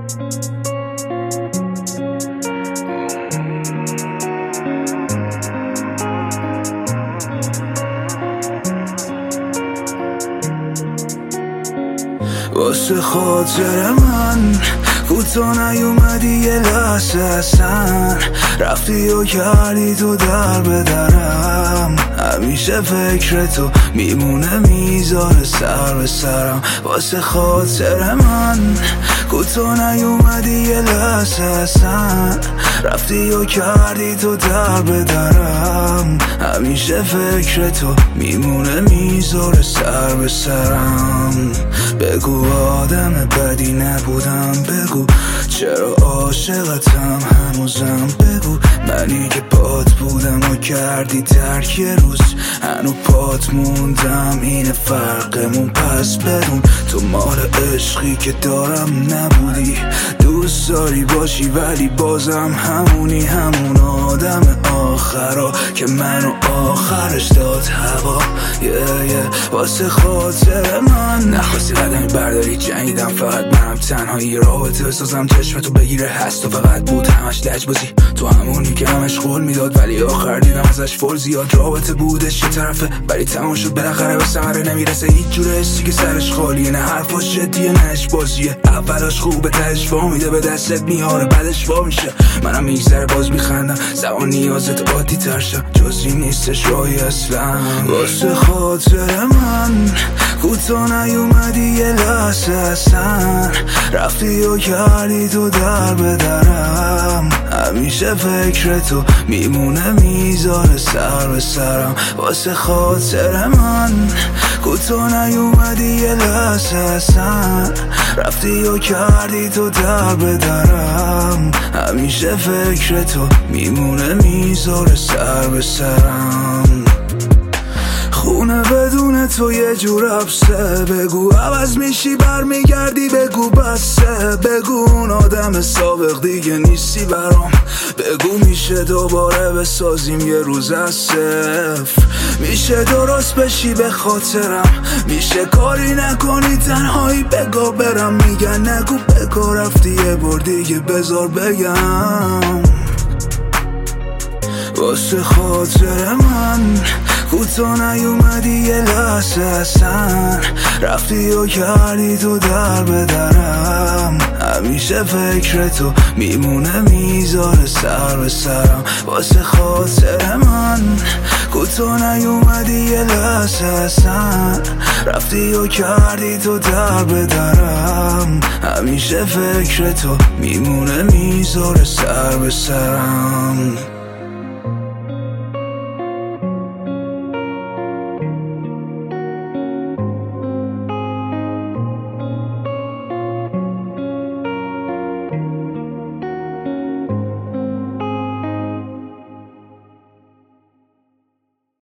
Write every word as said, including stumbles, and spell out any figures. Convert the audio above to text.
واسه خاطر من کوتا نیومدی یه لحظه اصلا، رفتی و کردی تو در به درم. همیشه فکر تو میمونه میذاره سر به سرم. واسه خاطر من کوتا نیومدی یه لحظه اصلا، رفتی و کردی تو در به درم. همیشه فکر تو میمونه میذاره سر به سرم. بگو آدم بدی نبودم، بگو چرا عاشقتم هنوزم، بگو منی که پات بودم و کردی ترک یه روز هنو پات موندم. اینه فرقمون پس بدون تو مال عشقی که دارم نبودی. دوست داری باشی ولی بازم همونی، همون آدم آخرا که منو آخرش داد هوا. yeah, yeah. واسه خاطر من نخواستی قدمی برداری، جنگیدم فقط منم تنهایی. رابطه بسازم چشمتو بگیره هست و فقط بود همش لجبازی. تو همونی که همش قول میداد ولی آخر دیدم ازش فول زیاد. رابطه بودش یه طرفه ولی تمام شد بالاخره به ثمره نمیرسه. هیچ جوره حسی که سرش خالیه، نه حرفاش جدیه نه اش بازیه. اولاش خوبه تهش وا میده به دستت میاره بعدش وا میشه. منم میگذره باز میخندم زمان نیازت عادی تر شد، جزی نیستش راهی اصلا. واسه خاطر من کوتا نیومدی یه لحظه اصلا، رفتی و کردی تو در به درم. همیشه فکر تو میمونه میذاره سر به سرم. واسه خاطر من کوتا نیومدی یه لحظه اصلا، رفتی و کردی تو در به درم. همیشه فکر تو میمونه میذاره سر به سرم. خونه بدون تو یه جور حبسه، بگو عوض میشی برمیگردی، بگو بسه، بگو اون آدم سابق دیگه نیستی برام، بگو میشه دوباره بسازیم یه روز از صفر. میشه درست بشی به خاطرم، میشه کاری نکنی تنهایی بگو برم. میگن نگو بگو رفتی یه بار دیگه بذار بگم. واسه خاطر من کوتا نیومدی یه لحظه اصلا، رفتی و کردی تو در به درم. همیشه فکر تو میمونه میذاره سر به سرم. واسه خاطر من کوتا نیومدی یه لحظه اصلا، رفتی و کردی تو در به درم. همیشه فکر تو میمونه میذاره سر به سرم.